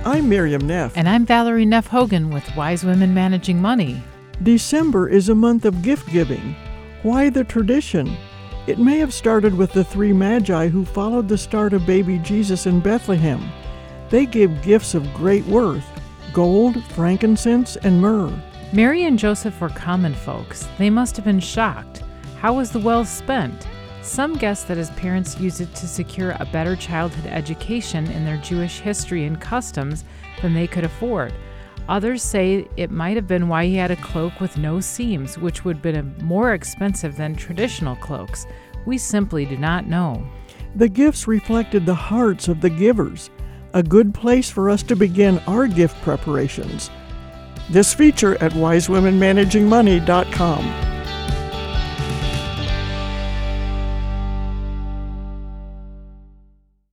I'm Miriam Neff. And I'm Valerie Neff Hogan with Wise Women Managing Money. December is a month of gift giving. Why the tradition? It may have started with the three magi who followed the star of baby Jesus in Bethlehem. They gave gifts of great worth: gold, frankincense, and myrrh. Mary and Joseph were common folks. They must have been shocked. How was the wealth spent? Some guess that his parents used it to secure a better childhood education in their Jewish history and customs than they could afford. Others say it might have been why he had a cloak with no seams, which would have been more expensive than traditional cloaks. We simply do not know. The gifts reflected the hearts of the givers, a good place for us to begin our gift preparations. This feature at wisewomenmanagingmoney.com.